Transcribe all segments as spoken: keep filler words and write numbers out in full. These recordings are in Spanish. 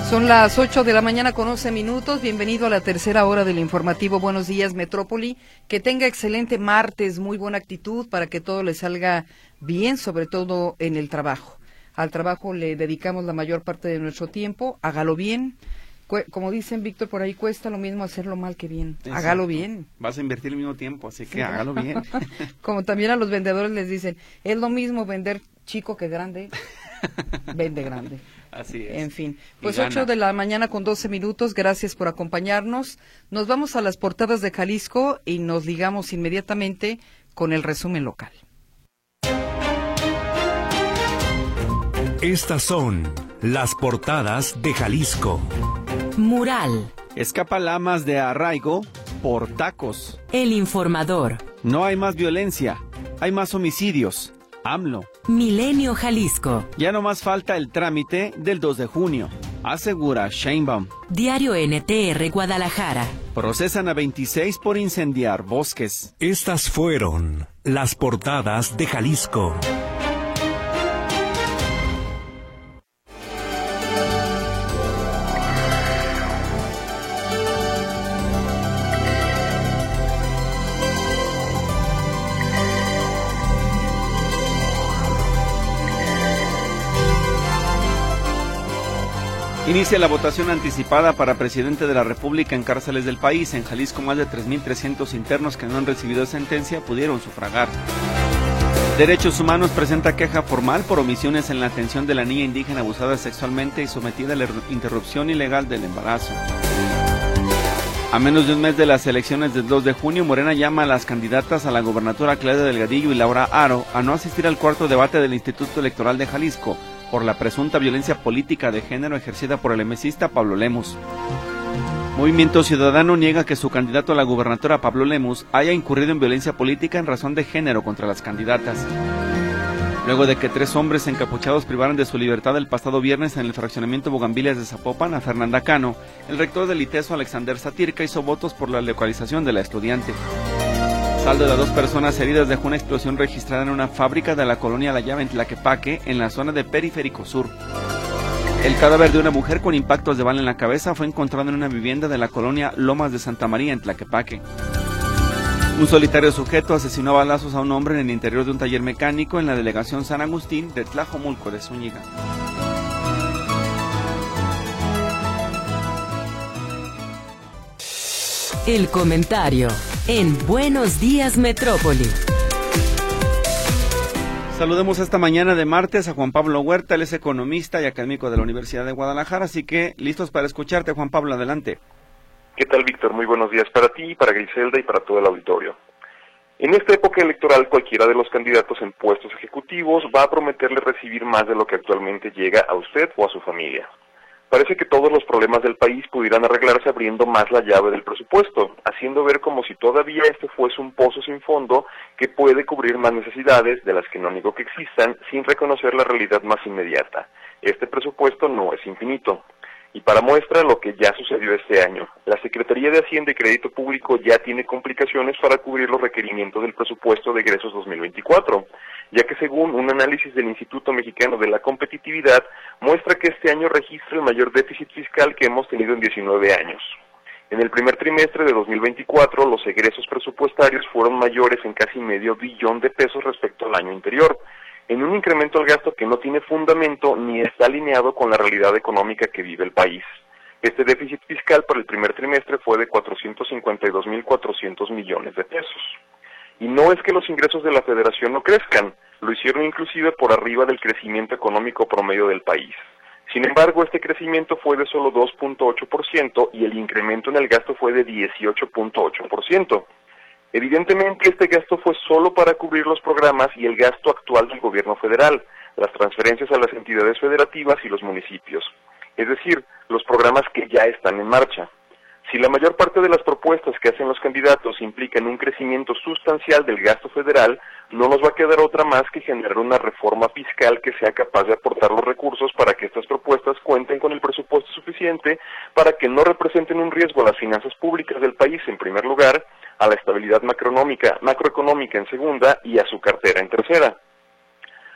Son las ocho de la mañana con once minutos. Bienvenido a la tercera hora del informativo Buenos Días Metrópoli. Que tenga excelente martes, muy buena actitud para que todo le salga bien, sobre todo en el trabajo. Al trabajo le dedicamos la mayor parte de nuestro tiempo. Hágalo bien. Como dicen, Víctor, por ahí cuesta lo mismo hacerlo mal que bien. Exacto. Hágalo bien. Vas a invertir el mismo tiempo, así que sí, hágalo bien. Como también a los vendedores les dicen, es lo mismo vender chico que grande. Vende grande. Así es. En fin, pues ocho de la mañana con doce minutos, gracias por acompañarnos. Nos vamos a las portadas de Jalisco y nos ligamos inmediatamente con el resumen local. Estas son las portadas de Jalisco. Mural. Escapa Lamas de arraigo por tacos. El Informador. No hay más violencia, hay más homicidios. AMLO. Milenio Jalisco. Ya no más falta el trámite del dos de junio, asegura Sheinbaum. Diario N T R Guadalajara. Procesan a veintiséis por incendiar bosques. Estas fueron las portadas de Jalisco. Inicia la votación anticipada para presidente de la República en cárceles del país. En Jalisco, más de tres mil trescientos internos que no han recibido sentencia pudieron sufragar. Derechos Humanos presenta queja formal por omisiones en la atención de la niña indígena abusada sexualmente y sometida a la interrupción ilegal del embarazo. A menos de un mes de las elecciones del dos de junio, Morena llama a las candidatas a la gobernatura Claudia Delgadillo y Laura Haro a no asistir al cuarto debate del Instituto Electoral de Jalisco por la presunta violencia política de género ejercida por el emesista Pablo Lemus. Movimiento Ciudadano niega que su candidato a la gubernatura, Pablo Lemus, haya incurrido en violencia política en razón de género contra las candidatas. Luego de que tres hombres encapuchados privaron de su libertad el pasado viernes en el fraccionamiento Bugambilias de Zapopan a Fernanda Cano, el rector del ITESO, Alexander Satirka, hizo votos por la localización de la estudiante. Saldo de dos personas heridas dejó una explosión registrada en una fábrica de la colonia La Llave en Tlaquepaque, en la zona de Periférico Sur. El cadáver de una mujer con impactos de bala en la cabeza fue encontrado en una vivienda de la colonia Lomas de Santa María en Tlaquepaque. Un solitario sujeto asesinó a balazos a un hombre en el interior de un taller mecánico en la delegación San Agustín de Tlajomulco de Zúñiga. El comentario en Buenos Días Metrópoli. Saludemos esta mañana de martes a Juan Pablo Huerta, él es economista y académico de la Universidad de Guadalajara, así que listos para escucharte, Juan Pablo, adelante. ¿Qué tal, Víctor? Muy buenos días para ti, para Griselda y para todo el auditorio. En esta época electoral, cualquiera de los candidatos en puestos ejecutivos va a prometerle recibir más de lo que actualmente llega a usted o a su familia. Parece que todos los problemas del país pudieran arreglarse abriendo más la llave del presupuesto, haciendo ver como si todavía este fuese un pozo sin fondo que puede cubrir más necesidades de las que no niego que existan, sin reconocer la realidad más inmediata. Este presupuesto no es infinito. Y para muestra lo que ya sucedió este año, la Secretaría de Hacienda y Crédito Público ya tiene complicaciones para cubrir los requerimientos del presupuesto de egresos dos mil veinticuatro, ya que según un análisis del Instituto Mexicano de la Competitividad, muestra que este año registra el mayor déficit fiscal que hemos tenido en diecinueve años. En el primer trimestre de dos mil veinticuatro, los egresos presupuestarios fueron mayores en casi medio billón de pesos respecto al año anterior, en un incremento al gasto que no tiene fundamento ni está alineado con la realidad económica que vive el país. Este déficit fiscal para el primer trimestre fue de cuatrocientos cincuenta y dos mil cuatrocientos millones de pesos. Y no es que los ingresos de la Federación no crezcan, lo hicieron inclusive por arriba del crecimiento económico promedio del país. Sin embargo, este crecimiento fue de solo dos punto ocho por ciento y el incremento en el gasto fue de dieciocho punto ocho por ciento. Evidentemente, este gasto fue solo para cubrir los programas y el gasto actual del gobierno federal, las transferencias a las entidades federativas y los municipios, es decir, los programas que ya están en marcha. Si la mayor parte de las propuestas que hacen los candidatos implican un crecimiento sustancial del gasto federal, no nos va a quedar otra más que generar una reforma fiscal que sea capaz de aportar los recursos para que estas propuestas cuenten con el presupuesto suficiente para que no representen un riesgo a las finanzas públicas del país en primer lugar, a la estabilidad macroeconómica, macroeconómica en segunda y a su cartera en tercera.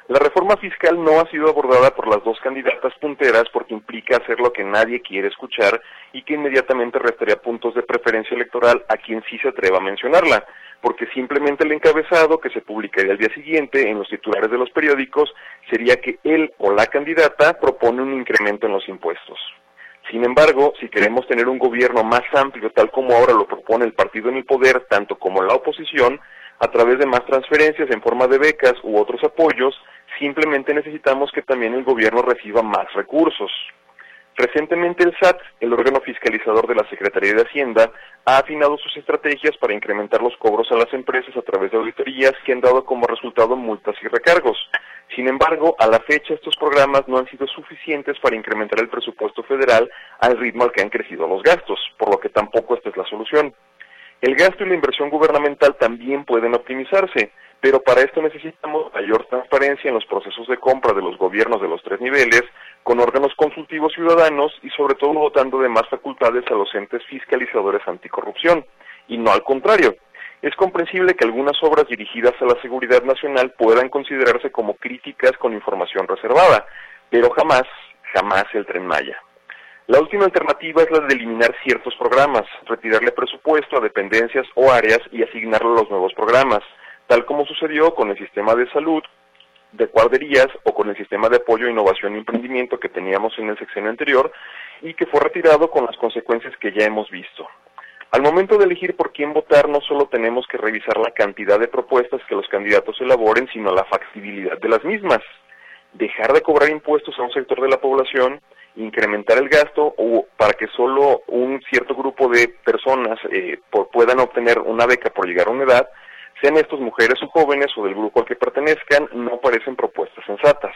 La reforma fiscal no ha sido abordada por las dos candidatas punteras porque implica hacer lo que nadie quiere escuchar y que inmediatamente restaría puntos de preferencia electoral a quien sí se atreva a mencionarla, porque simplemente el encabezado que se publicaría al día siguiente en los titulares de los periódicos sería que él o la candidata propone un incremento en los impuestos. Sin embargo, si queremos tener un gobierno más amplio, tal como ahora lo propone el partido en el poder, tanto como la oposición, a través de más transferencias en forma de becas u otros apoyos, simplemente necesitamos que también el gobierno reciba más recursos. Recientemente el S A T, el órgano fiscalizador de la Secretaría de Hacienda, ha afinado sus estrategias para incrementar los cobros a las empresas a través de auditorías que han dado como resultado multas y recargos. Sin embargo, a la fecha estos programas no han sido suficientes para incrementar el presupuesto federal al ritmo al que han crecido los gastos, por lo que tampoco esta es la solución. El gasto y la inversión gubernamental también pueden optimizarse, pero para esto necesitamos mayor transparencia en los procesos de compra de los gobiernos de los tres niveles, con órganos consultivos ciudadanos y sobre todo dotando de más facultades a los entes fiscalizadores anticorrupción, y no al contrario. Es comprensible que algunas obras dirigidas a la seguridad nacional puedan considerarse como críticas con información reservada, pero jamás, jamás el Tren Maya. La última alternativa es la de eliminar ciertos programas, retirarle presupuesto a dependencias o áreas y asignarlo a los nuevos programas, tal como sucedió con el sistema de salud, de guarderías o con el sistema de apoyo, innovación e emprendimiento que teníamos en el sexenio anterior y que fue retirado con las consecuencias que ya hemos visto. Al momento de elegir por quién votar, no solo tenemos que revisar la cantidad de propuestas que los candidatos elaboren, sino la factibilidad de las mismas. Dejar de cobrar impuestos a un sector de la población, incrementar el gasto o para que solo un cierto grupo de personas eh, por, puedan obtener una beca por llegar a una edad, sean estos mujeres o jóvenes o del grupo al que pertenezcan, no parecen propuestas sensatas.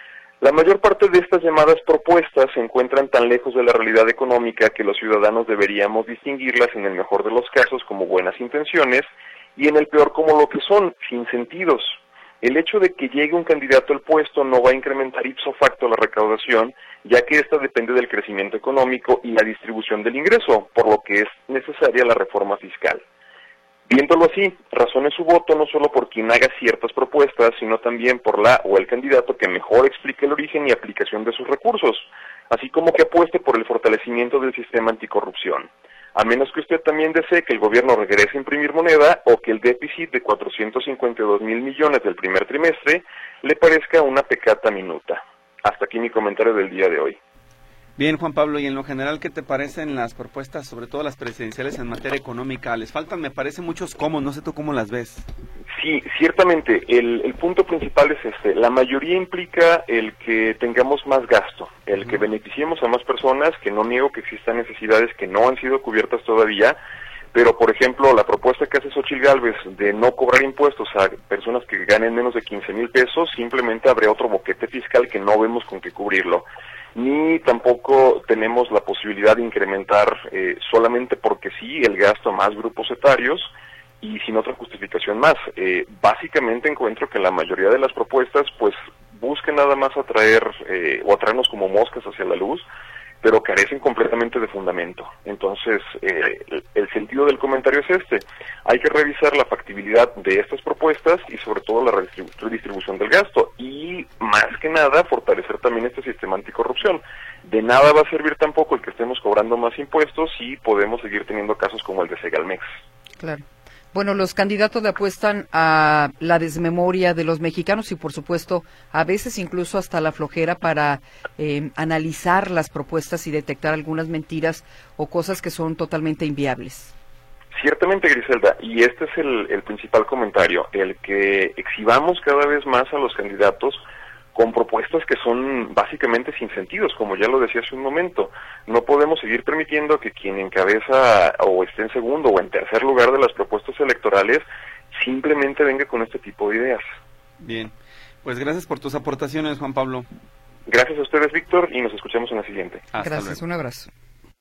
La mayor parte de estas llamadas propuestas se encuentran tan lejos de la realidad económica que los ciudadanos deberíamos distinguirlas en el mejor de los casos como buenas intenciones y en el peor como lo que son, sin sentidos. El hecho de que llegue un candidato al puesto no va a incrementar ipso facto la recaudación, ya que esta depende del crecimiento económico y la distribución del ingreso, por lo que es necesaria la reforma fiscal. Viéndolo así, razone su voto no solo por quien haga ciertas propuestas, sino también por la o el candidato que mejor explique el origen y aplicación de sus recursos, así como que apueste por el fortalecimiento del sistema anticorrupción. A menos que usted también desee que el gobierno regrese a imprimir moneda o que el déficit de cuatrocientos cincuenta y dos mil millones del primer trimestre le parezca una pecata minuta. Hasta aquí mi comentario del día de hoy. Bien, Juan Pablo, y en lo general, ¿qué te parecen las propuestas, sobre todo las presidenciales en materia económica? Les faltan, me parece, muchos cómo, no sé tú cómo las ves. Sí, ciertamente, el, el punto principal es este, la mayoría implica el que tengamos más gasto, el que beneficiemos a más personas, que no niego que existan necesidades que no han sido cubiertas todavía, pero por ejemplo, la propuesta que hace Xóchitl Gálvez de no cobrar impuestos a personas que ganen menos de quince mil pesos, simplemente habría otro boquete fiscal que no vemos con qué cubrirlo. Ni tampoco tenemos la posibilidad de incrementar eh, solamente porque sí el gasto a más grupos etarios y sin otra justificación más. Eh, básicamente encuentro que la mayoría de las propuestas pues buscan nada más atraer eh, o atraernos como moscas hacia la luz, pero carecen completamente de fundamento. Entonces, eh, el, el sentido del comentario es este. Hay que revisar la factibilidad de estas propuestas y sobre todo la redistribu- redistribución del gasto y, más que nada, fortalecer también este sistema anticorrupción. De nada va a servir tampoco el que estemos cobrando más impuestos si podemos seguir teniendo casos como el de Segalmex. Claro. Bueno, los candidatos le apuestan a la desmemoria de los mexicanos y, por supuesto, a veces incluso hasta la flojera para eh, analizar las propuestas y detectar algunas mentiras o cosas que son totalmente inviables. Ciertamente, Griselda, y este es el, el principal comentario, el que exhibamos cada vez más a los candidatos con propuestas que son básicamente sin sentidos, como ya lo decía hace un momento. No podemos seguir permitiendo que quien encabeza o esté en segundo o en tercer lugar de las propuestas electorales simplemente venga con este tipo de ideas. Bien, pues gracias por tus aportaciones, Juan Pablo. Gracias a ustedes, Víctor, y nos escuchamos en la siguiente. Hasta Gracias, luego. un abrazo.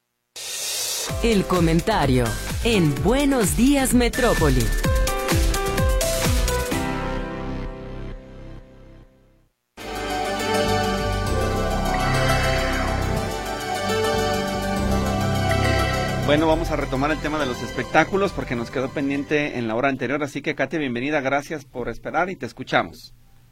El comentario en Buenos Días Metrópoli. Bueno, vamos a retomar el tema de los espectáculos porque nos quedó pendiente en la hora anterior, así que Katia, bienvenida, gracias por esperar y te escuchamos.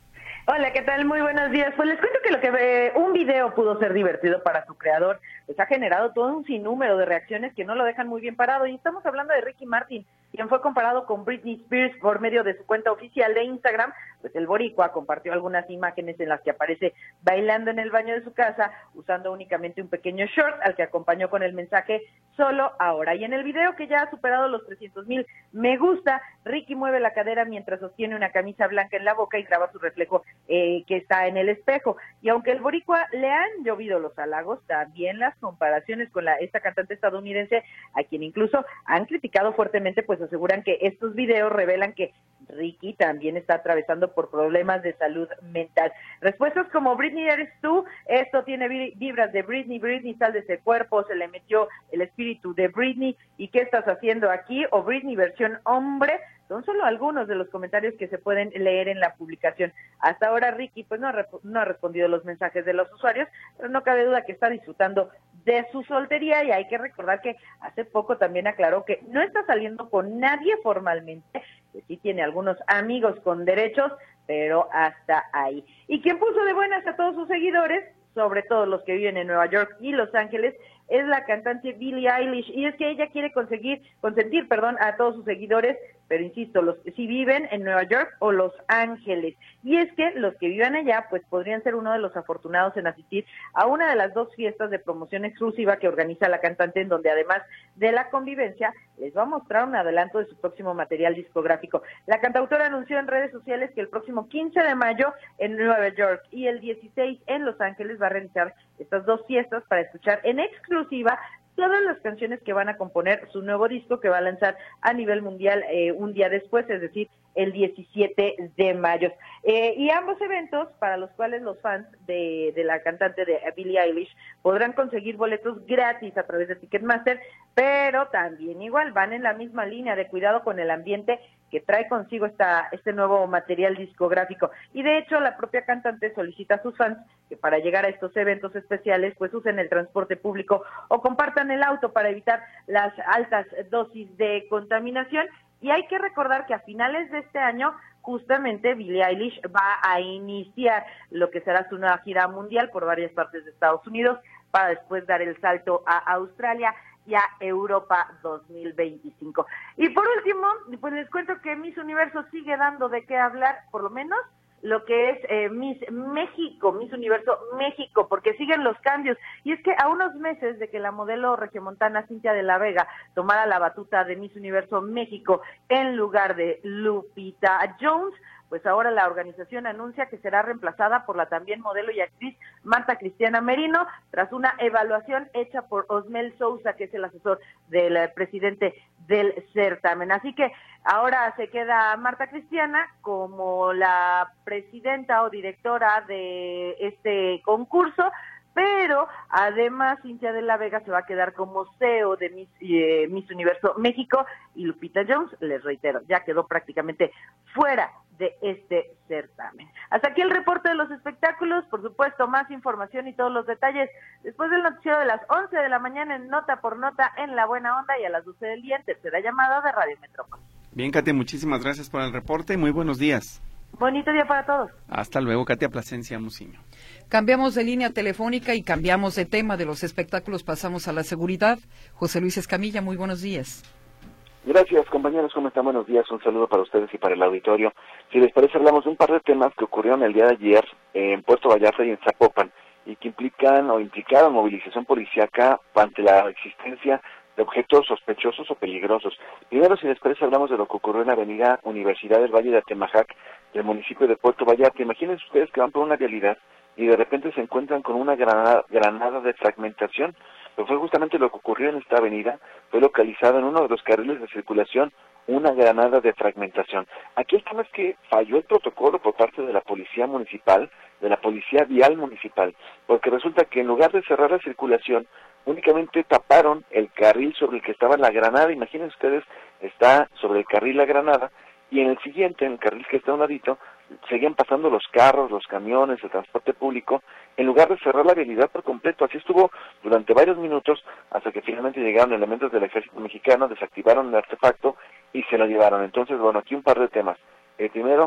Hola, ¿qué tal? Muy buenos días. Pues les cuento que lo que eh, un video pudo ser divertido para su creador, pues ha generado todo un sinnúmero de reacciones que no lo dejan muy bien parado. Y estamos hablando de Ricky Martin, quien fue comparado con Britney Spears por medio de su cuenta oficial de Instagram. Pues el boricua compartió algunas imágenes en las que aparece bailando en el baño de su casa, usando únicamente un pequeño short, al que acompañó con el mensaje "solo ahora". Y en el video, que ya ha superado los trescientos mil me gusta, Ricky mueve la cadera mientras sostiene una camisa blanca en la boca y graba su reflejo eh, que está en el espejo. Y aunque el boricua le han llovido los halagos, también las comparaciones con la esta cantante estadounidense, a quien incluso han criticado fuertemente, pues aseguran que estos videos revelan que Ricky también está atravesando por problemas de salud mental. Respuestas como "Britney eres tú", "esto tiene vibras de Britney", "Britney sal de ese cuerpo", "se le metió el espíritu de Britney", "¿y qué estás haciendo aquí?" o "Britney versión hombre", son solo algunos de los comentarios que se pueden leer en la publicación. Hasta ahora Ricky pues no ha, no ha respondido los mensajes de los usuarios, pero no cabe duda que está disfrutando de su soltería, y hay que recordar que hace poco también aclaró que no está saliendo con nadie formalmente, que sí tiene algunos amigos con derechos, pero hasta ahí. Y quien puso de buenas a todos sus seguidores, sobre todo los que viven en Nueva York y Los Ángeles, es la cantante Billie Eilish, y es que ella quiere conseguir, consentir, perdón, a todos sus seguidores, pero insisto, los si viven en Nueva York o Los Ángeles, y es que los que vivan allá, pues podrían ser uno de los afortunados en asistir a una de las dos fiestas de promoción exclusiva que organiza la cantante, en donde además de la convivencia, les va a mostrar un adelanto de su próximo material discográfico. La cantautora anunció en redes sociales que el próximo quince de mayo en Nueva York y el dieciséis en Los Ángeles va a realizar estas dos fiestas para escuchar en exclusiva todas las canciones que van a componer su nuevo disco, que va a lanzar a nivel mundial eh, un día después, es decir, el diecisiete de mayo. Eh, y ambos eventos, para los cuales los fans de, de la cantante de Billie Eilish podrán conseguir boletos gratis a través de Ticketmaster, pero también igual van en la misma línea de cuidado con el ambiente que trae consigo esta, este nuevo material discográfico. Y de hecho, la propia cantante solicita a sus fans que para llegar a estos eventos especiales, pues usen el transporte público o compartan el auto para evitar las altas dosis de contaminación. Y hay que recordar que a finales de este año, justamente Billie Eilish va a iniciar lo que será su nueva gira mundial por varias partes de Estados Unidos, para después dar el salto a Australia y a Europa dos mil veinticinco. Y por último, pues les cuento que Miss Universo sigue dando de qué hablar, por lo menos lo que es eh, Miss México, Miss Universo México, porque siguen los cambios. Y es que a unos meses de que la modelo regiomontana Cintia de la Vega tomara la batuta de Miss Universo México en lugar de Lupita Jones, pues ahora la organización anuncia que será reemplazada por la también modelo y actriz Marta Cristiana Merino, tras una evaluación hecha por Osmel Sousa, que es el asesor del presidente del certamen. Así que ahora se queda Marta Cristiana como la presidenta o directora de este concurso, pero además Cintia de la Vega se va a quedar como C E O de Miss, eh, Miss Universo México, y Lupita Jones, les reitero, ya quedó prácticamente fuera de este certamen. Hasta aquí el reporte de los espectáculos. Por supuesto, más información y todos los detalles después del noticiero de las once de la mañana en Nota por Nota en La Buena Onda, y a las doce del día en Tercera Llamada de Radio Metrópoli. Bien, Katia, muchísimas gracias por el reporte y muy buenos días. Bonito día para todos. Hasta luego, Katia Plasencia Musiño. Cambiamos de línea telefónica y cambiamos de tema. De los espectáculos pasamos a la seguridad. José Luis Escamilla, muy buenos días. Gracias, compañeros, ¿cómo están? Buenos días, un saludo para ustedes y para el auditorio. Si les parece, hablamos de un par de temas que ocurrieron el día de ayer en Puerto Vallarta y en Zapopan, y que implican o implicaron movilización policíaca ante la existencia de objetos sospechosos o peligrosos. Primero, si les parece, hablamos de lo que ocurrió en la avenida Universidad del Valle de Atemajac, del municipio de Puerto Vallarta. Imagínense ustedes que van por una vialidad y de repente se encuentran con una granada, granada de fragmentación. Pero fue justamente lo que ocurrió en esta avenida. Fue localizada en uno de los carriles de circulación una granada de fragmentación. Aquí el tema es que falló el protocolo por parte de la policía municipal, de la policía vial municipal, porque resulta que en lugar de cerrar la circulación, únicamente taparon el carril sobre el que estaba la granada. Imaginen ustedes, está sobre el carril la granada, y en el siguiente, en el carril que está a un ladito, seguían pasando los carros, los camiones, el transporte público, en lugar de cerrar la vialidad por completo. Así estuvo durante varios minutos, hasta que finalmente llegaron elementos del ejército mexicano, desactivaron el artefacto y se lo llevaron. Entonces, bueno, aquí un par de temas. El primero,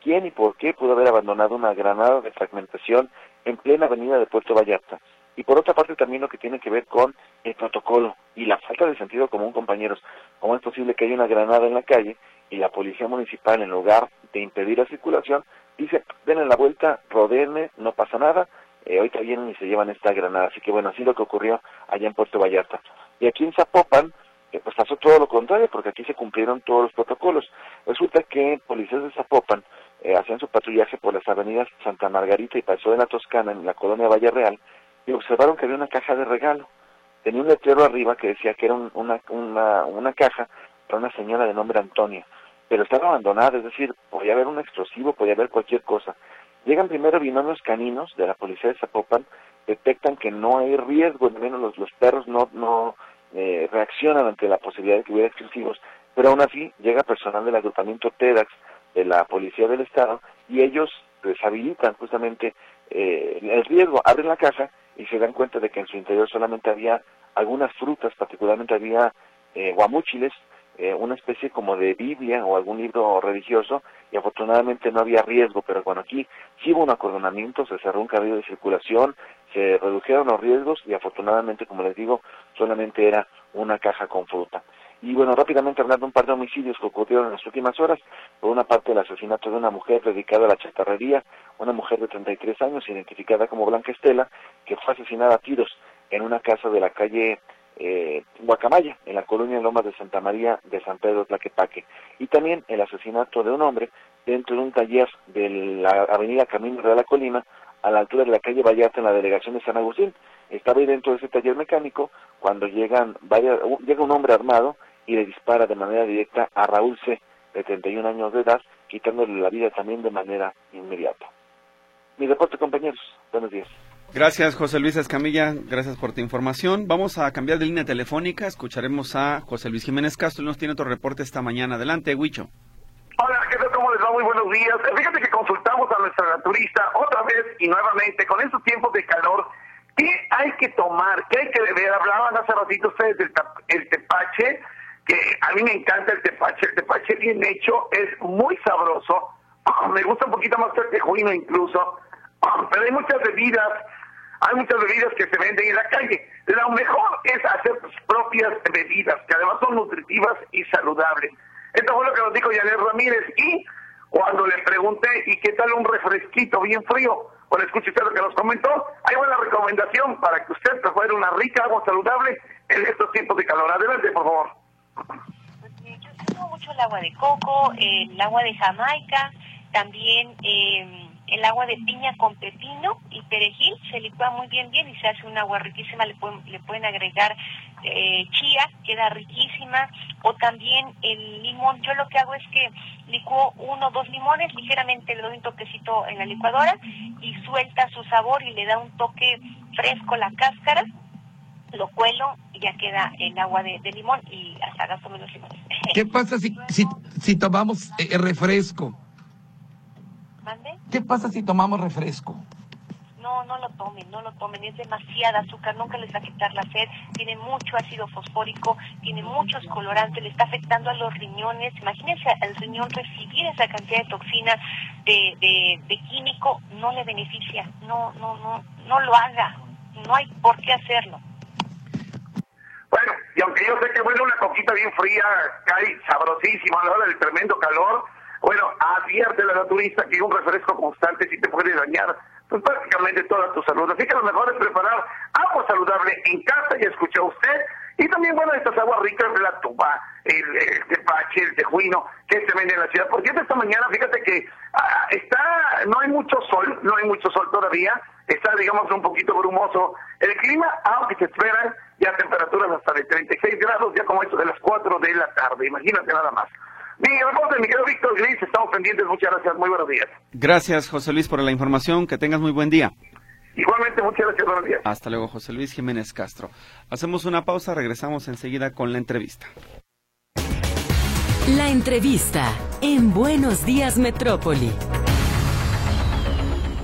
quién y por qué pudo haber abandonado una granada de fragmentación en plena avenida de Puerto Vallarta. Y por otra parte también lo que tiene que ver con el protocolo y la falta de sentido común, compañeros. ¿Cómo es posible que haya una granada en la calle y la policía municipal, en lugar de impedir la circulación, dice, denle la vuelta, rodeenme, no pasa nada, eh, ahorita vienen y se llevan esta granada? Así que bueno, así lo que ocurrió allá en Puerto Vallarta. Y aquí en Zapopan, eh, pues pasó todo lo contrario, porque aquí se cumplieron todos los protocolos. Resulta que policías de Zapopan eh, hacían su patrullaje por las avenidas Santa Margarita y Paseo de la Toscana, en la colonia Valle Real, y observaron que había una caja de regalo. Tenía un letrero arriba que decía que era un, una, una, una caja para una señora de nombre Antonia, pero estaba abandonada, es decir, podía haber un explosivo, podía haber cualquier cosa. Llegan primero binomios caninos de la policía de Zapopan, detectan que no hay riesgo, al menos los, los perros no, no eh, reaccionan ante la posibilidad de que hubiera explosivos, pero aún así llega personal del agrupamiento TEDx de la policía del estado y ellos deshabilitan justamente eh, el riesgo, abren la caja y se dan cuenta de que en su interior solamente había algunas frutas, particularmente había eh, guamúchiles, eh, una especie como de Biblia o algún libro religioso, y afortunadamente no había riesgo, pero bueno, aquí sí hubo un acordonamiento, se cerró un carril de circulación, se redujeron los riesgos y afortunadamente, como les digo, solamente era una caja con fruta. Y bueno, rápidamente hablando de un par de homicidios que ocurrieron en las últimas horas. Por una parte, el asesinato de una mujer dedicada a la chatarrería, una mujer de treinta y tres años, identificada como Blanca Estela, que fue asesinada a tiros en una casa de la calle eh, Guacamaya, en la colonia Lomas de Santa María de San Pedro Tlaquepaque. Y también el asesinato de un hombre dentro de un taller de la avenida Camino de la Colima, a la altura de la calle Vallarta, en la delegación de San Agustín. Estaba ahí dentro de ese taller mecánico cuando llegan varias, llega un hombre armado y le dispara de manera directa a Raúl C., de treinta y un años de edad, quitándole la vida también de manera inmediata. Mi reporte, compañeros. Buenos días. Gracias, José Luis Escamilla. Gracias por tu información. Vamos a cambiar de línea telefónica. Escucharemos a José Luis Jiménez Castro. Él nos tiene otro reporte esta mañana. Adelante, Huicho. Hola, ¿qué tal? ¿Cómo les va? Muy buenos días. Fíjate que consultamos a nuestra naturista otra vez y nuevamente con estos tiempos de calor. ¿Qué hay que tomar? ¿Qué hay que beber? Hablaban hace ratito ustedes del el tepache, que a mí me encanta el tepache. El tepache bien hecho es muy sabroso. Oh, me gusta un poquito más que el tejuino incluso. Oh, pero hay muchas bebidas, hay muchas bebidas que se venden en la calle. Lo mejor es hacer tus propias bebidas, que además son nutritivas y saludables. Esto fue lo que nos dijo Janet Ramírez. Y cuando le pregunté, ¿y qué tal un refresquito bien frío? Bueno, escuche usted lo que nos comentó. Ahí va la recomendación para que usted prefiera una rica agua saludable en estos tiempos de calor. Adelante, por favor. Yo uso mucho el agua de coco, el agua de Jamaica, también eh, el agua de piña con pepino y perejil. Se licúa muy bien bien y se hace un agua riquísima. Le pueden, le pueden agregar eh, chía, queda riquísima, o también el limón. Yo lo que hago es que licuo uno o dos limones, ligeramente le doy un toquecito en la licuadora y suelta su sabor y le da un toque fresco la cáscara. Lo cuelo y ya queda el agua de, de limón y hasta gasto menos limones. ¿Qué pasa si, si, si tomamos eh, refresco? ¿Mande? ¿Qué pasa si tomamos refresco? No, no lo tomen, no lo tomen, es demasiada azúcar, nunca les va a quitar la sed, tiene mucho ácido fosfórico, tiene muchos colorantes, le está afectando a los riñones. Imagínense al riñón recibir esa cantidad de toxina, de, de, de químico, no le beneficia, no, no, no, no lo haga, no hay por qué hacerlo. Bueno, y aunque yo sé que bueno, una coquita bien fría cae sabrosísima a la hora del tremendo calor, bueno, advierte la naturista que un refresco constante sí te puede dañar pues prácticamente toda tu salud. Así que lo mejor es preparar agua saludable en casa, ya escuchó usted, y también, bueno, estas aguas ricas de la tuba, el, el tepache, el tejuino, que se vende en la ciudad. Porque esta mañana, fíjate que ah, está, no hay mucho sol, no hay mucho sol todavía, está, digamos, un poquito brumoso el clima, aunque se esperan ya temperaturas hasta de treinta y seis grados, ya como esto de las cuatro de la tarde, imagínate nada más. Mi reporte, mi querido Víctor Gris, estamos pendientes, muchas gracias, muy buenos días. Gracias, José Luis, por la información, que tengas muy buen día. Igualmente, muchas gracias, buenos días. Hasta luego, José Luis Jiménez Castro. Hacemos una pausa, regresamos enseguida con la entrevista. La entrevista en Buenos Días Metrópoli.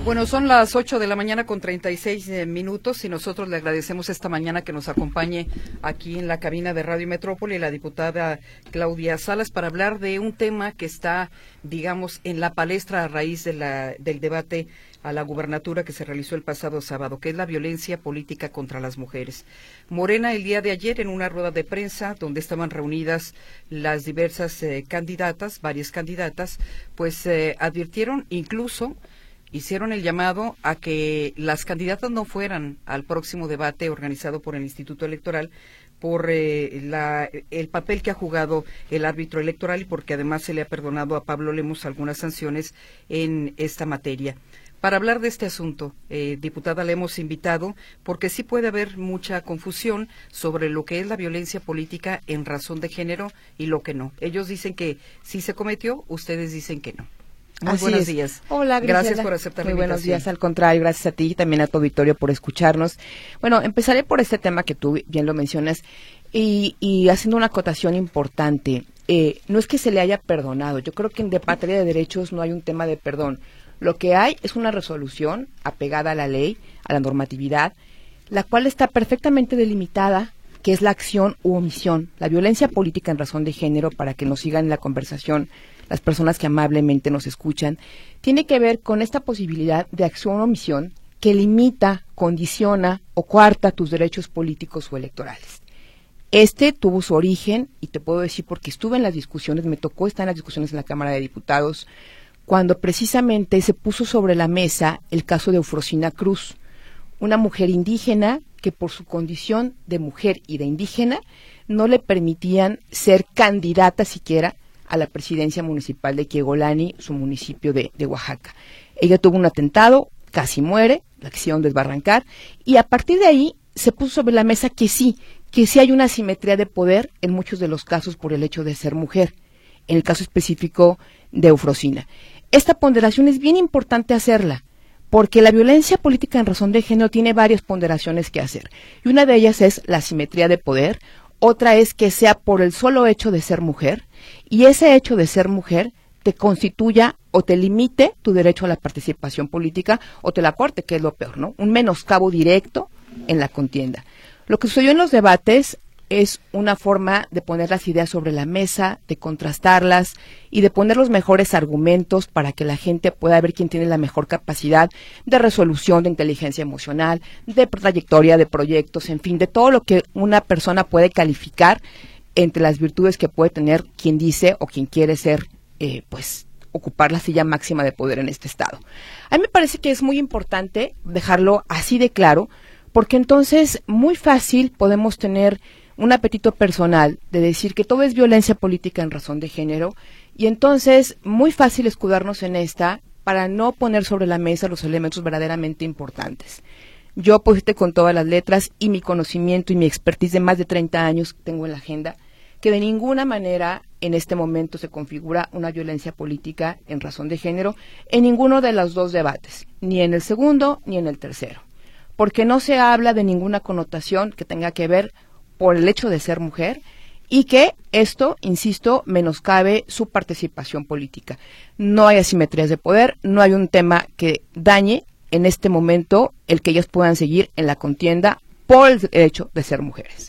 Bueno, son las ocho de la mañana con treinta y seis eh, minutos y nosotros le agradecemos esta mañana que nos acompañe aquí en la cabina de Radio Metrópoli la diputada Claudia Salas para hablar de un tema que está, digamos, en la palestra a raíz de la, del debate a la gubernatura que se realizó el pasado sábado, que es la violencia política contra las mujeres. Morena el día de ayer en una rueda de prensa donde estaban reunidas las diversas eh, candidatas, varias candidatas, pues eh, advirtieron incluso hicieron el llamado a que las candidatas no fueran al próximo debate organizado por el Instituto Electoral por eh, la, el papel que ha jugado el árbitro electoral y porque además se le ha perdonado a Pablo Lemos algunas sanciones en esta materia. Para hablar de este asunto, eh, diputada, le hemos invitado porque sí puede haber mucha confusión sobre lo que es la violencia política en razón de género y lo que no. Ellos dicen que sí se cometió, ustedes dicen que no. Muy Así buenos es. días. Hola, Griselda. Gracias por aceptar Muy la invitación. buenos días, al contrario, gracias a ti y también a tu auditorio por escucharnos. Bueno, empezaré por este tema que tú bien lo mencionas y, y haciendo una acotación importante. Eh, no es que se le haya perdonado, yo creo que en materia de derechos no hay un tema de perdón. Lo que hay es una resolución apegada a la ley, a la normatividad, la cual está perfectamente delimitada, que es la acción u omisión, la violencia política en razón de género, para que nos sigan en la conversación las personas que amablemente nos escuchan, tiene que ver con esta posibilidad de acción o omisión que limita, condiciona o coarta tus derechos políticos o electorales. Este tuvo su origen, y te puedo decir porque estuve en las discusiones, me tocó estar en las discusiones en la Cámara de Diputados, cuando precisamente se puso sobre la mesa el caso de Eufrosina Cruz, una mujer indígena que por su condición de mujer y de indígena no le permitían ser candidata siquiera a la presidencia municipal de Quiegolani, su municipio de, de Oaxaca. Ella tuvo un atentado, casi muere, la quisieron desbarrancar, y a partir de ahí se puso sobre la mesa que sí, que sí hay una asimetría de poder en muchos de los casos por el hecho de ser mujer, en el caso específico de Eufrosina. Esta ponderación es bien importante hacerla, porque la violencia política en razón de género tiene varias ponderaciones que hacer, y una de ellas es la asimetría de poder, otra es que sea por el solo hecho de ser mujer, y ese hecho de ser mujer te constituya o te limite tu derecho a la participación política o te la corte, que es lo peor, ¿no? Un menoscabo directo en la contienda. Lo que sucedió en los debates es una forma de poner las ideas sobre la mesa, de contrastarlas y de poner los mejores argumentos para que la gente pueda ver quién tiene la mejor capacidad de resolución, de inteligencia emocional, de trayectoria, de proyectos, en fin, de todo lo que una persona puede calificar entre las virtudes que puede tener quien dice o quien quiere ser, eh, pues, ocupar la silla máxima de poder en este estado. A mí me parece que es muy importante dejarlo así de claro, porque entonces muy fácil podemos tener un apetito personal de decir que todo es violencia política en razón de género, y entonces muy fácil escudarnos en esta para no poner sobre la mesa los elementos verdaderamente importantes. Yo pues con todas las letras y mi conocimiento y mi expertise de más de treinta años que tengo en la agenda, que de ninguna manera en este momento se configura una violencia política en razón de género en ninguno de los dos debates, ni en el segundo ni en el tercero, porque no se habla de ninguna connotación que tenga que ver por el hecho de ser mujer y que esto, insisto, menoscabe su participación política. No hay asimetrías de poder, no hay un tema que dañe en este momento el que ellas puedan seguir en la contienda por el hecho de ser mujeres.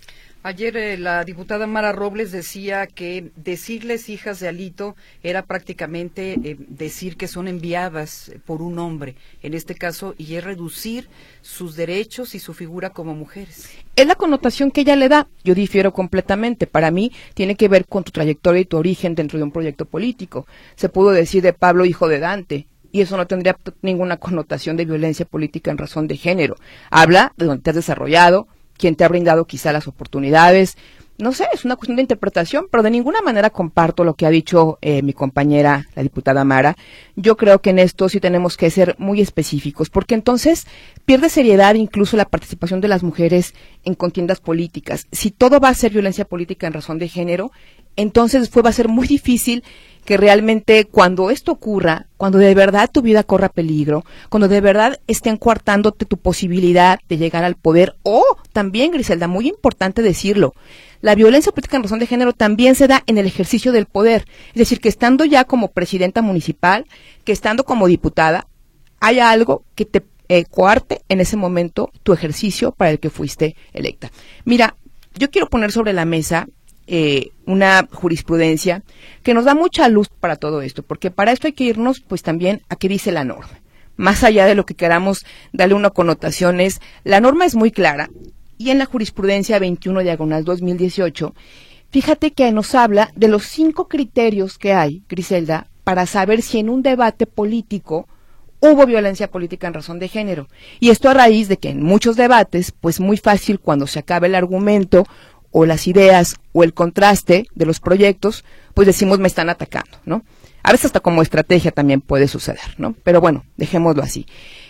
Ayer eh, la diputada Mara Robles decía que decirles hijas de Alito era prácticamente eh, decir que son enviadas por un hombre, en este caso, y es reducir sus derechos y su figura como mujeres. Es la connotación que ella le da, yo difiero completamente. Para mí tiene que ver con tu trayectoria y tu origen dentro de un proyecto político. Se pudo decir de Pablo, hijo de Dante, y eso no tendría ninguna connotación de violencia política en razón de género. Habla de donde te has desarrollado, quien te ha brindado quizá las oportunidades, no sé, es una cuestión de interpretación, pero de ninguna manera comparto lo que ha dicho eh, mi compañera, la diputada Mara. Yo creo que en esto sí tenemos que ser muy específicos, porque entonces pierde seriedad incluso la participación de las mujeres en contiendas políticas. Si todo va a ser violencia política en razón de género, entonces después va a ser muy difícil que realmente cuando esto ocurra, cuando de verdad tu vida corra peligro, cuando de verdad estén coartándote tu posibilidad de llegar al poder, o también, Griselda, muy importante decirlo, la violencia política en razón de género también se da en el ejercicio del poder, es decir, que estando ya como presidenta municipal, que estando como diputada, haya algo que te eh, coarte en ese momento tu ejercicio para el que fuiste electa. Mira, yo quiero poner sobre la mesa eh, una jurisprudencia que nos da mucha luz para todo esto, porque para esto hay que irnos pues también a qué dice la norma. Más allá de lo que queramos darle una connotación, es, la norma es muy clara, y en la jurisprudencia veintiuno diagonal dos mil dieciocho, fíjate que nos habla de los cinco criterios que hay, Griselda, para saber si en un debate político hubo violencia política en razón de género. Y esto a raíz de que en muchos debates, pues muy fácil cuando se acaba el argumento o las ideas o el contraste de los proyectos, pues decimos me están atacando, ¿no? A veces hasta como estrategia también puede suceder, ¿no? Pero bueno, dejémoslo así.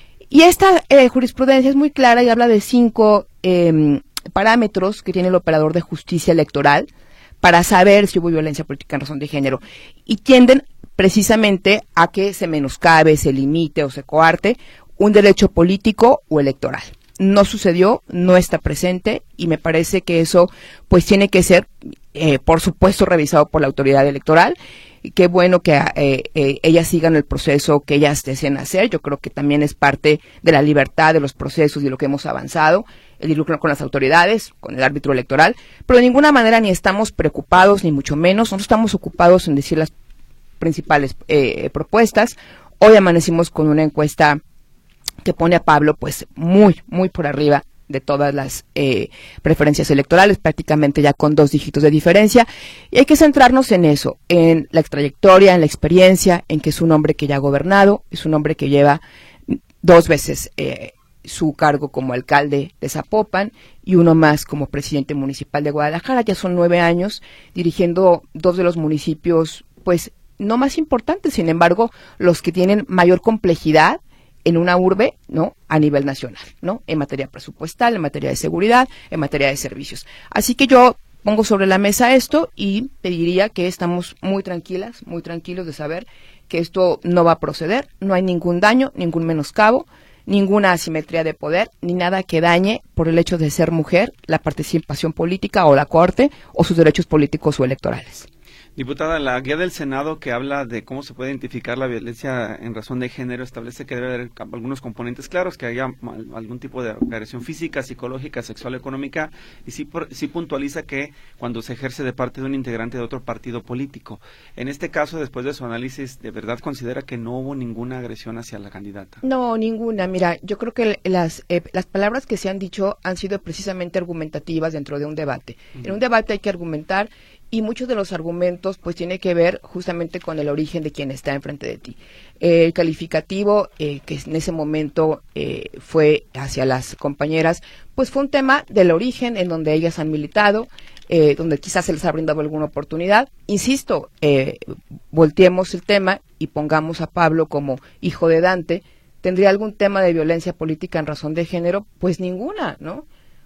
Y esta eh, jurisprudencia es muy clara y habla de cinco eh, parámetros que tiene el operador de justicia electoral para saber si hubo violencia política en razón de género, y tienden precisamente a que se menoscabe, se limite o se coarte un derecho político o electoral. No sucedió, no está presente, y me parece que eso pues tiene que ser, eh, por supuesto, revisado por la autoridad electoral. Y qué bueno que eh, eh, ellas sigan el proceso que ellas deseen hacer. Yo creo que también es parte de la libertad de los procesos y de lo que hemos avanzado, el ir con las autoridades, con el árbitro electoral, pero de ninguna manera ni estamos preocupados, ni mucho menos. Nosotros estamos ocupados en decir las principales eh, propuestas. Hoy amanecimos con una encuesta que pone a Pablo pues muy, muy por arriba de todas las eh, preferencias electorales, prácticamente ya con dos dígitos de diferencia, y hay que centrarnos en eso, en la trayectoria, en la experiencia, en que es un hombre que ya ha gobernado, es un hombre que lleva dos veces eh, su cargo como alcalde de Zapopan y uno más como presidente municipal de Guadalajara. Ya son nueve años dirigiendo dos de los municipios, pues no más importantes, sin embargo, los que tienen mayor complejidad en una urbe, ¿no?, a nivel nacional, ¿no?, en materia presupuestal, en materia de seguridad, en materia de servicios. Así que yo pongo sobre la mesa esto y te diría que estamos muy tranquilas, muy tranquilos de saber que esto no va a proceder, no hay ningún daño, ningún menoscabo, ninguna asimetría de poder, ni nada que dañe por el hecho de ser mujer la participación política o la corte o sus derechos políticos o electorales. Diputada, la guía del Senado que habla de cómo se puede identificar la violencia en razón de género establece que debe haber algunos componentes claros, que haya algún tipo de agresión física, psicológica, sexual, económica, y sí, por, sí puntualiza que cuando se ejerce de parte de un integrante de otro partido político. En este caso, después de su análisis, ¿de verdad considera que no hubo ninguna agresión hacia la candidata? No, ninguna. Mira, yo creo que las, eh, las palabras que se han dicho han sido precisamente argumentativas dentro de un debate. Uh-huh. En un debate hay que argumentar, y muchos de los argumentos pues tiene que ver justamente con el origen de quien está enfrente de ti. Eh, el calificativo eh, que en ese momento eh, fue hacia las compañeras, pues fue un tema del origen en donde ellas han militado, eh, donde quizás se les ha brindado alguna oportunidad. Insisto, eh, volteemos el tema y pongamos a Pablo como hijo de Dante. ¿Tendría algún tema de violencia política en razón de género? Pues ninguna, ¿no?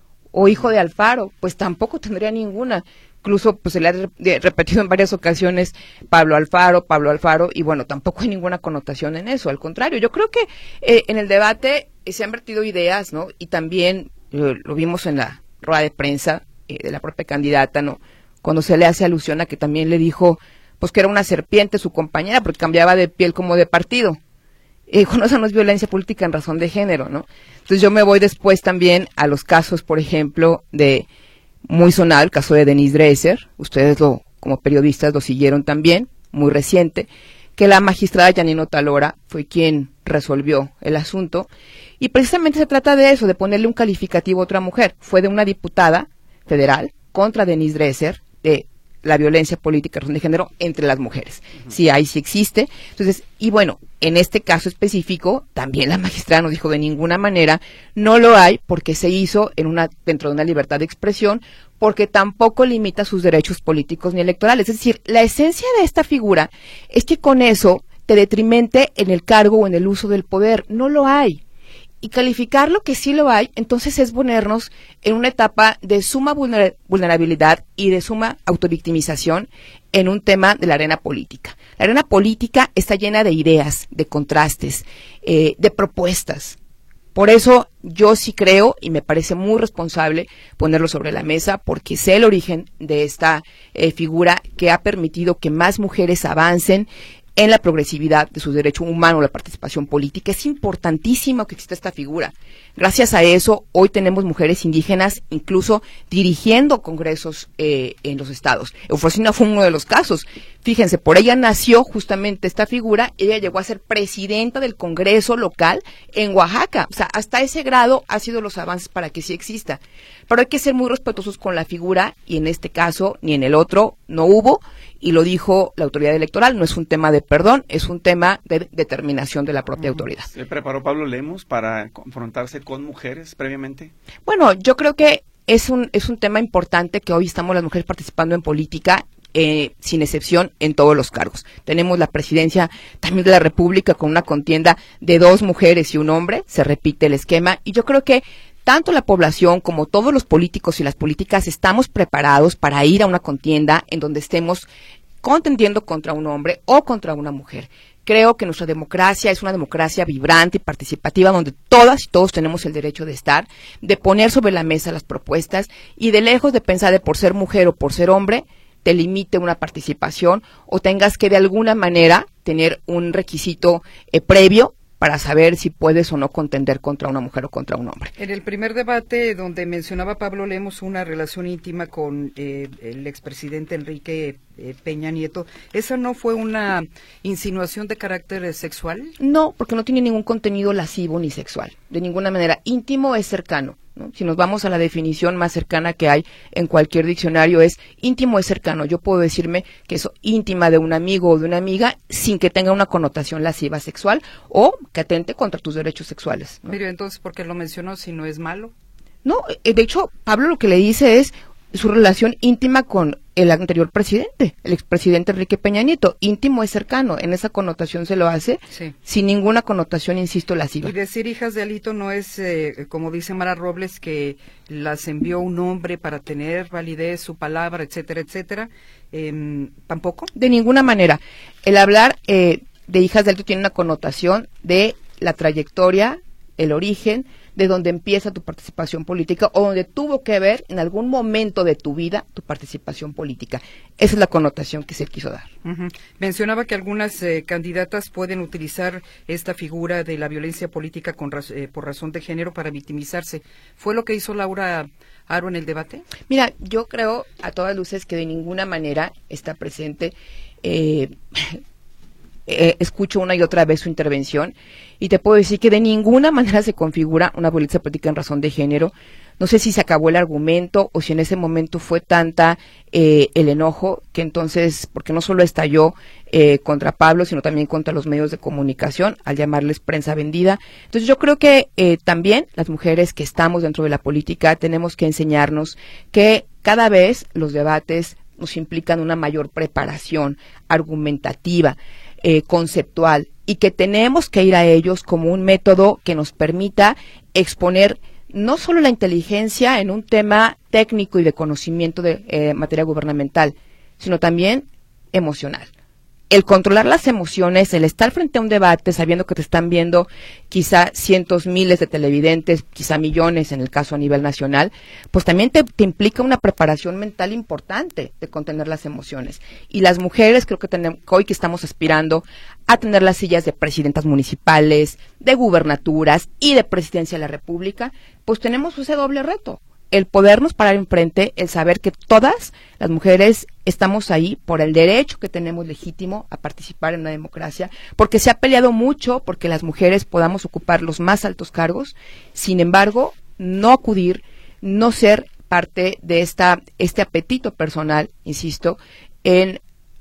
O hijo de Alfaro, pues tampoco tendría ninguna. Incluso pues se le ha repetido en varias ocasiones Pablo Alfaro, Pablo Alfaro, y bueno, tampoco hay ninguna connotación en eso. Al contrario, yo creo que eh, en el debate eh, se han vertido ideas, ¿no? Y también eh, lo vimos en la rueda de prensa eh, de la propia candidata, ¿no?, cuando se le hace alusión a que también le dijo pues que era una serpiente su compañera porque cambiaba de piel como de partido. Eh, bueno, eso no es violencia política en razón de género, ¿no? Entonces yo me voy después también a los casos, por ejemplo, de muy sonado, el caso de Denise Dresser. Ustedes lo, como periodistas lo siguieron también, muy reciente, que la magistrada Janine Otalora fue quien resolvió el asunto, y precisamente se trata de eso, de ponerle un calificativo a otra mujer. Fue de una diputada federal contra Denise Dresser, de la violencia política de género entre las mujeres. Uh-huh. Sí, ahí sí existe. Entonces, y bueno, en este caso específico, también la magistrada nos dijo de ninguna manera, no lo hay porque se hizo en una, dentro de una libertad de expresión, porque tampoco limita sus derechos políticos ni electorales. Es decir, la esencia de esta figura es que con eso te detrimente en el cargo o en el uso del poder. No lo hay. Y calificar lo que sí lo hay, entonces es ponernos en una etapa de suma vulnerabilidad y de suma autovictimización en un tema de la arena política. La arena política está llena de ideas, de contrastes, eh, de propuestas. Por eso yo sí creo, y me parece muy responsable ponerlo sobre la mesa, porque sé el origen de esta eh, figura que ha permitido que más mujeres avancen en la progresividad de sus derechos humanos, la participación política. Es importantísimo que exista esta figura. Gracias a eso, hoy tenemos mujeres indígenas incluso dirigiendo congresos eh, en los estados. Eufrosina fue uno de los casos. Fíjense, por ella nació justamente esta figura. Ella llegó a ser presidenta del Congreso local en Oaxaca. O sea, hasta ese grado ha sido los avances para que sí exista. Pero hay que ser muy respetuosos con la figura, y en este caso, ni en el otro, no hubo. Y lo dijo la autoridad electoral, no es un tema de perdón, es un tema de determinación de la propia uh-huh. autoridad. ¿Se preparó Pablo Lemos para confrontarse con mujeres previamente? Bueno, yo creo que es un, es un tema importante que hoy estamos las mujeres participando en política, eh, sin excepción, en todos los cargos. Tenemos la presidencia también de la República con una contienda de dos mujeres y un hombre, se repite el esquema, y yo creo que tanto la población como todos los políticos y las políticas estamos preparados para ir a una contienda en donde estemos contendiendo contra un hombre o contra una mujer. Creo que nuestra democracia es una democracia vibrante y participativa donde todas y todos tenemos el derecho de estar, de poner sobre la mesa las propuestas y de lejos de pensar de por ser mujer o por ser hombre te limite una participación o tengas que de alguna manera tener un requisito eh, previo para saber si puedes o no contender contra una mujer o contra un hombre. En el primer debate donde mencionaba Pablo Lemos una relación íntima con eh, el expresidente Enrique eh, Peña Nieto, ¿esa no fue una insinuación de carácter sexual? No, porque no tiene ningún contenido lascivo ni sexual, de ninguna manera. Íntimo es cercano, ¿no? Si nos vamos a la definición más cercana que hay en cualquier diccionario, es íntimo es cercano. Yo puedo decirme que es íntima de un amigo o de una amiga sin que tenga una connotación lasciva sexual o que atente contra tus derechos sexuales, ¿no? Pero entonces, ¿por qué lo mencionó si no es malo? No, de hecho, Pablo lo que le dice es su relación íntima con el anterior presidente, el expresidente Enrique Peña Nieto. Íntimo es cercano, en esa connotación se lo hace, sí. Sin ninguna connotación, insisto, lasciva. Y decir hijas de Alito no es, eh, como dice Mara Robles, que las envió un hombre para tener validez su palabra, etcétera, etcétera, eh, ¿tampoco? De ninguna manera. El hablar eh, de hijas de Alito tiene una connotación de la trayectoria, el origen, de donde empieza tu participación política o donde tuvo que ver en algún momento de tu vida tu participación política. Esa es la connotación que se quiso dar. Uh-huh. Mencionaba que algunas eh, candidatas pueden utilizar esta figura de la violencia política con raz- eh, por razón de género para victimizarse. ¿Fue lo que hizo Laura Aro en el debate? Mira, yo creo a todas luces que de ninguna manera está presente. Eh, Eh, escucho una y otra vez su intervención y te puedo decir que de ninguna manera se configura una violencia política en razón de género. No sé si se acabó el argumento o si en ese momento fue tanta eh, el enojo que entonces, porque no solo estalló eh, contra Pablo, sino también contra los medios de comunicación al llamarles prensa vendida. Entonces yo creo que eh, también las mujeres que estamos dentro de la política tenemos que enseñarnos que cada vez los debates nos implican una mayor preparación argumentativa, Eh, conceptual, y que tenemos que ir a ellos como un método que nos permita exponer no solo la inteligencia en un tema técnico y de conocimiento de eh, materia gubernamental, sino también emocional. El controlar las emociones, el estar frente a un debate sabiendo que te están viendo quizá cientos, miles de televidentes, quizá millones en el caso a nivel nacional, pues también te, te implica una preparación mental importante de contener las emociones. Y las mujeres creo que, tenemos, que hoy que estamos aspirando a tener las sillas de presidentas municipales, de gubernaturas y de presidencia de la República, pues tenemos ese doble reto. El podernos parar enfrente, el saber que todas las mujeres estamos ahí por el derecho que tenemos legítimo a participar en una democracia, porque se ha peleado mucho porque las mujeres podamos ocupar los más altos cargos, sin embargo, no acudir, no ser parte de esta este apetito personal, insisto, en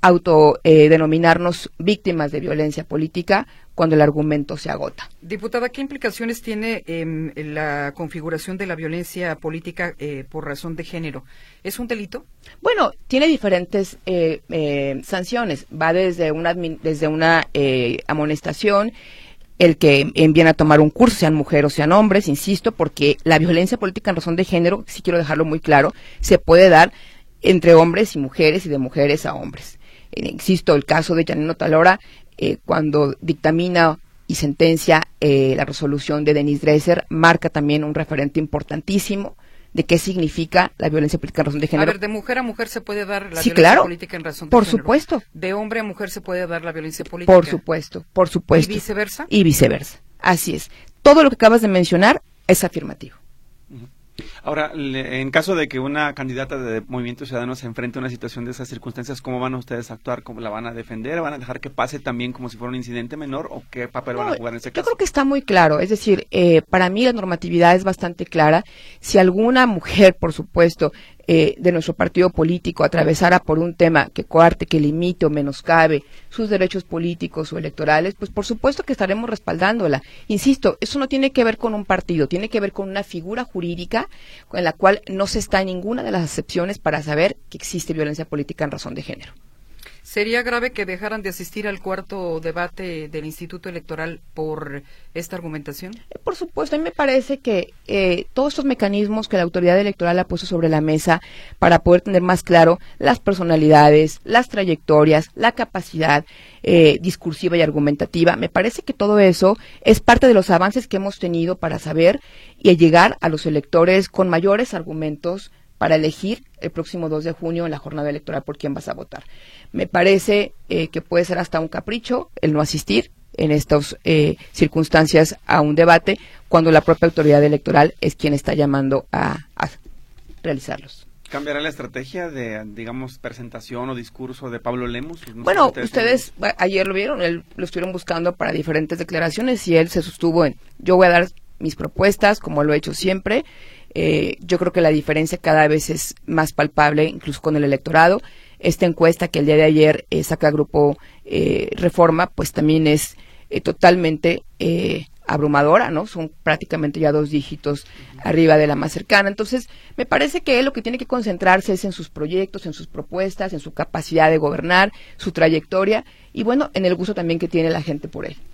autodenominarnos eh, víctimas de violencia política cuando el argumento se agota. Diputada, ¿qué implicaciones tiene eh, la configuración de la violencia política eh, por razón de género? ¿Es un delito? Bueno, tiene diferentes eh, eh, sanciones. Va desde una, desde una eh, amonestación, el que envíen a tomar un curso, sean mujeres o sean hombres, insisto, porque la violencia política en razón de género, sí quiero dejarlo muy claro, se puede dar entre hombres y mujeres y de mujeres a hombres. Insisto, el caso de Janine Otalora, eh, cuando dictamina y sentencia eh, la resolución de Denise Dresser, marca también un referente importantísimo de qué significa la violencia política en razón de género. A ver, de mujer a mujer se puede dar la sí, violencia claro, política en razón de por género. supuesto. De hombre a mujer se puede dar la violencia política. Por supuesto, por supuesto. ¿Y viceversa? Y viceversa, así es. Todo lo que acabas de mencionar es afirmativo. Ahora, le, en caso de que una candidata de Movimiento Ciudadano se enfrente a una situación de esas circunstancias, ¿cómo van ustedes a actuar? ¿Cómo la van a defender? ¿Van a dejar que pase también como si fuera un incidente menor? ¿O qué papel no, van a jugar en ese caso? Yo creo que está muy claro. Es decir, eh, para mí la normatividad es bastante clara. Si alguna mujer, por supuesto, eh, de nuestro partido político atravesara por un tema que coarte, que limite o menoscabe sus derechos políticos o electorales, pues por supuesto que estaremos respaldándola. Insisto, eso no tiene que ver con un partido, tiene que ver con una figura jurídica en la cual no se está en ninguna de las excepciones para saber que existe violencia política en razón de género. ¿Sería grave que dejaran de asistir al cuarto debate del Instituto Electoral por esta argumentación? Por supuesto, a mí me parece que eh, todos estos mecanismos que la autoridad electoral ha puesto sobre la mesa para poder tener más claro las personalidades, las trayectorias, la capacidad eh, discursiva y argumentativa, me parece que todo eso es parte de los avances que hemos tenido para saber y llegar a los electores con mayores argumentos para elegir el próximo dos de junio en la jornada electoral por quién vas a votar. Me parece eh, que puede ser hasta un capricho el no asistir en estas eh, circunstancias a un debate cuando la propia autoridad electoral es quien está llamando a, a realizarlos. ¿Cambiará la estrategia de, digamos, presentación o discurso de Pablo Lemus? No bueno, ustedes, ustedes son... ayer lo vieron, él lo estuvieron buscando para diferentes declaraciones y él se sostuvo en, yo voy a dar mis propuestas como lo he hecho siempre. Eh, yo creo que la diferencia cada vez es más palpable, incluso con el electorado. Esta encuesta que el día de ayer eh, saca Grupo eh, Reforma, pues también es eh, totalmente eh, abrumadora, ¿no? Son prácticamente ya dos dígitos uh-huh. arriba de la más cercana. Entonces, me parece que él lo que tiene que concentrarse es en sus proyectos, en sus propuestas, en su capacidad de gobernar, su trayectoria y, bueno, en el gusto también que tiene la gente por él.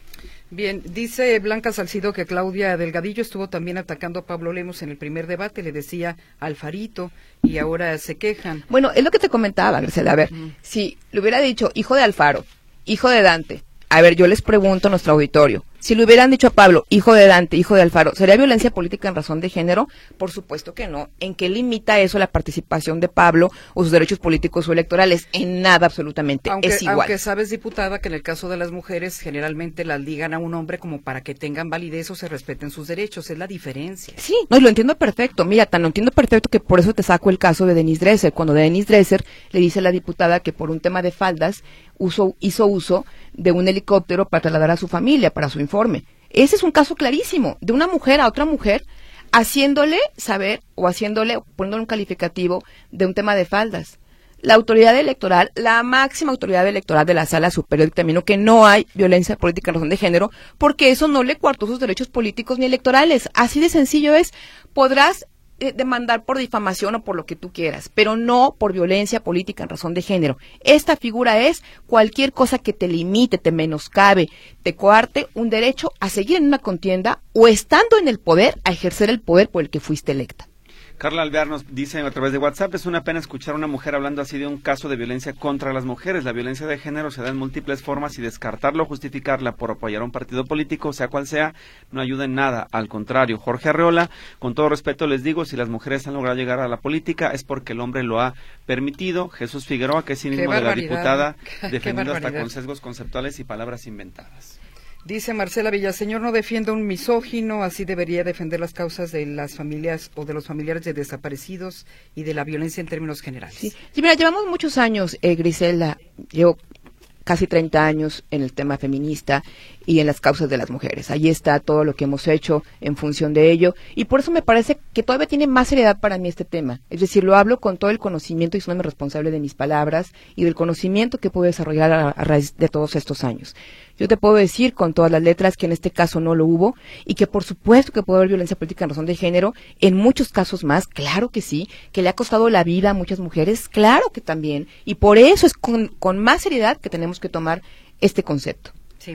Bien, dice Blanca Salcido que Claudia Delgadillo estuvo también atacando a Pablo Lemus en el primer debate, le decía Alfarito y ahora se quejan. Bueno, es lo que te comentaba, Graciela, a ver, mm. si le hubiera dicho hijo de Alfaro, hijo de Dante, a ver, yo les pregunto a nuestro auditorio, si le hubieran dicho a Pablo, hijo de Dante, hijo de Alfaro, ¿sería violencia política en razón de género? Por supuesto que no. ¿En qué limita eso la participación de Pablo o sus derechos políticos o electorales? En nada, absolutamente. Aunque, es igual. Aunque sabes, diputada, que en el caso de las mujeres generalmente las ligan a un hombre como para que tengan validez o se respeten sus derechos. Es la diferencia. Sí, no, lo entiendo perfecto. Mira, tan lo entiendo perfecto que por eso te saco el caso de Denise Dresser. Cuando Denise Dresser le dice a la diputada que por un tema de faldas uso, hizo uso de un helicóptero para trasladar a su familia, para su informe. Ese es un caso clarísimo, de una mujer a otra mujer, haciéndole saber o haciéndole, poniéndole un calificativo de un tema de faldas. La autoridad electoral, la máxima autoridad electoral de la Sala Superior dictaminó que no hay violencia política en razón de género, porque eso no le coartó sus derechos políticos ni electorales. Así de sencillo es. Podrás eh, demandar por difamación o por lo que tú quieras, pero no por violencia política en razón de género. Esta figura es cualquier cosa que te limite, te menoscabe, te coarte un derecho a seguir en una contienda o estando en el poder, a ejercer el poder por el que fuiste electa. Carla Alvear nos dice a través de WhatsApp, es una pena escuchar a una mujer hablando así de un caso de violencia contra las mujeres. La violencia de género se da en múltiples formas y descartarla o justificarla por apoyar a un partido político, sea cual sea, no ayuda en nada. Al contrario, Jorge Arreola, con todo respeto les digo, si las mujeres han logrado llegar a la política es porque el hombre lo ha permitido. Jesús Figueroa, que es cinismo de la diputada, defendiendo hasta con sesgos conceptuales y palabras inventadas. Dice Marcela Villaseñor, no defienda un misógino, así debería defender las causas de las familias o de los familiares de desaparecidos y de la violencia en términos generales. Sí, sí mira, llevamos muchos años, eh, Griselda, llevo casi treinta años en el tema feminista y en las causas de las mujeres. Ahí está todo lo que hemos hecho en función de ello y por eso me parece que todavía tiene más seriedad para mí este tema. Es decir, lo hablo con todo el conocimiento y soy responsable de mis palabras y del conocimiento que puedo desarrollar a, a raíz de todos estos años. Yo te puedo decir con todas las letras que en este caso no lo hubo y que por supuesto que puede haber violencia política en razón de género, en muchos casos más, claro que sí, que le ha costado la vida a muchas mujeres, claro que también, y por eso es con, con más seriedad que tenemos que tomar este concepto. Sí.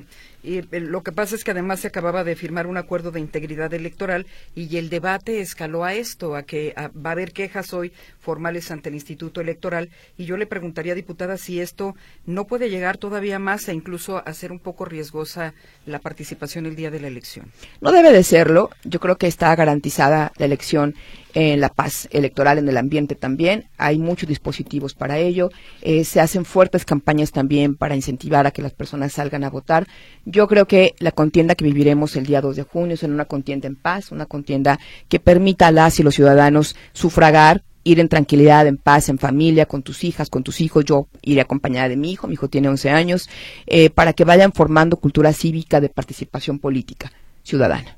Y eh, lo que pasa es que además se acababa de firmar un acuerdo de integridad electoral y el debate escaló a esto, a que a, va a haber quejas hoy formales ante el Instituto Electoral, y yo le preguntaría, diputada, si esto no puede llegar todavía más e incluso hacer un poco riesgosa la participación el día de la elección. No debe de serlo. Yo creo que está garantizada la elección en la paz electoral, en el ambiente también. Hay muchos dispositivos para ello. Eh, se hacen fuertes campañas también para incentivar a que las personas salgan a votar. Yo creo que la contienda que viviremos el día dos de junio es una contienda en paz, una contienda que permita a las y los ciudadanos sufragar, ir en tranquilidad, en paz, en familia, con tus hijas, con tus hijos. Yo iré acompañada de mi hijo, mi hijo tiene once años, eh, para que vayan formando cultura cívica de participación política ciudadana.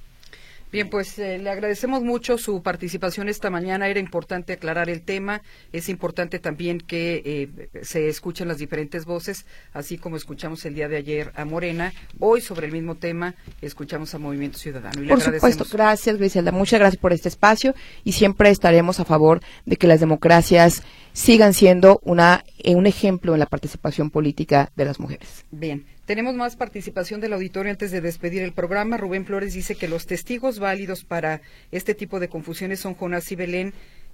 Bien, pues eh, le agradecemos mucho su participación esta mañana. Era importante aclarar el tema. Es importante también que eh, se escuchen las diferentes voces, así como escuchamos el día de ayer a Morena. Hoy, sobre el mismo tema, escuchamos a Movimiento Ciudadano. Y le por supuesto, gracias, Griselda. Muchas gracias por este espacio y siempre estaremos a favor de que las democracias sigan siendo una eh, un ejemplo en la participación política de las mujeres. Bien. Tenemos más participación del auditorio antes de despedir el programa. Rubén Flores dice que los testigos válidos para este tipo de confusiones son Jonás y Belén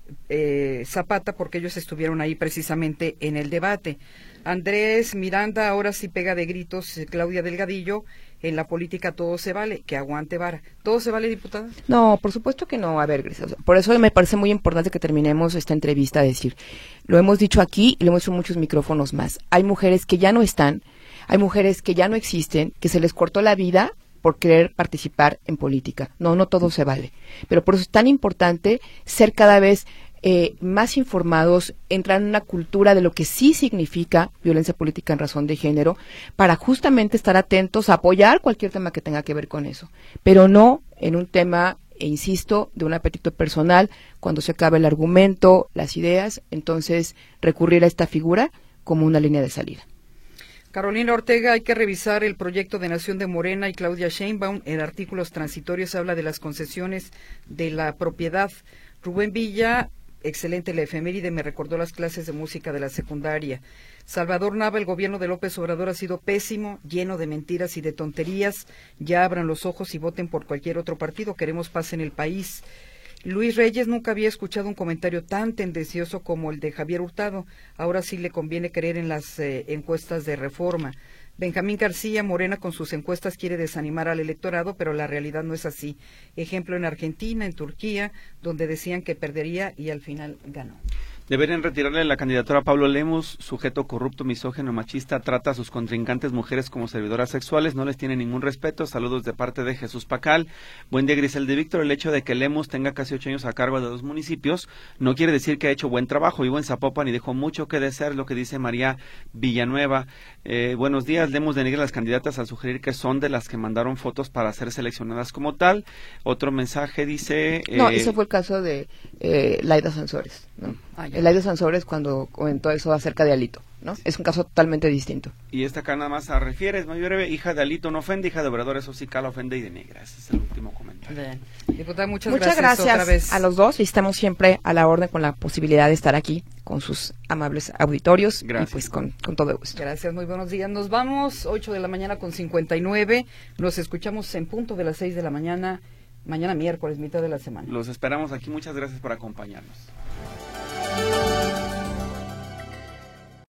eh, Zapata, porque ellos estuvieron ahí precisamente en el debate. Andrés Miranda ahora sí pega de gritos, eh, Claudia Delgadillo, en la política todo se vale, que aguante vara. ¿Todo se vale, diputada? No, por supuesto que no. A ver, Gris, por eso me parece muy importante que terminemos esta entrevista, decir, lo hemos dicho aquí y lo hemos hecho en muchos micrófonos más. Hay mujeres que ya no están, hay mujeres que ya no existen, que se les cortó la vida por querer participar en política. No, no todo se vale. Pero por eso es tan importante ser cada vez eh, más informados, entrar en una cultura de lo que sí significa violencia política en razón de género, para justamente estar atentos a apoyar cualquier tema que tenga que ver con eso. Pero no en un tema, e insisto, de un apetito personal, cuando se acabe el argumento, las ideas, entonces recurrir a esta figura como una línea de salida. Carolina Ortega, hay que revisar el proyecto de Nación de Morena y Claudia Sheinbaum. En artículos transitorios habla de las concesiones de la propiedad. Rubén Villa, excelente la efeméride, me recordó las clases de música de la secundaria. Salvador Nava, el gobierno de López Obrador ha sido pésimo, lleno de mentiras y de tonterías. Ya abran los ojos y voten por cualquier otro partido. Queremos paz en el país. Luis Reyes, nunca había escuchado un comentario tan tendencioso como el de Javier Hurtado. Ahora sí le conviene creer en las eh, encuestas de Reforma. Benjamín García, Morena con sus encuestas quiere desanimar al electorado, pero la realidad no es así. Ejemplo en Argentina, en Turquía, donde decían que perdería y al final ganó. Deberían retirarle la candidatura a Pablo Lemus, sujeto corrupto, misógino, machista, trata a sus contrincantes mujeres como servidoras sexuales, no les tiene ningún respeto. Saludos de parte de Jesús Pacal. Buen día, Griselda y Víctor. El hecho de que Lemus tenga casi ocho años a cargo de dos municipios no quiere decir que ha hecho buen trabajo. Vivo en Zapopan y dejó mucho que desear, lo que dice María Villanueva. Eh, buenos días. Lemus denigra a las candidatas al sugerir que son de las que mandaron fotos para ser seleccionadas como tal. Otro mensaje dice... Eh, no, ese fue el caso de eh, Laida Sansores, ¿no? Ah, Laida Sansores cuando comentó eso acerca de Alito, ¿no? Es un caso totalmente distinto. Y esta acá nada más se refiere, es muy breve, hija de Alito no ofende, hija de Obrador eso sí cala, ofende y denigra. Ese es el último comentario. Bien. Diputada, muchas, muchas gracias, gracias otra vez. a los dos y estamos siempre a la orden con la posibilidad de estar aquí con sus amables auditorios. Gracias. Y pues con, con todo gusto. Gracias, muy buenos días. Nos vamos, ocho de la mañana con cincuenta y nueve. Nos escuchamos en punto de las seis de la mañana, mañana miércoles, mitad de la semana. Los esperamos aquí, muchas gracias por acompañarnos.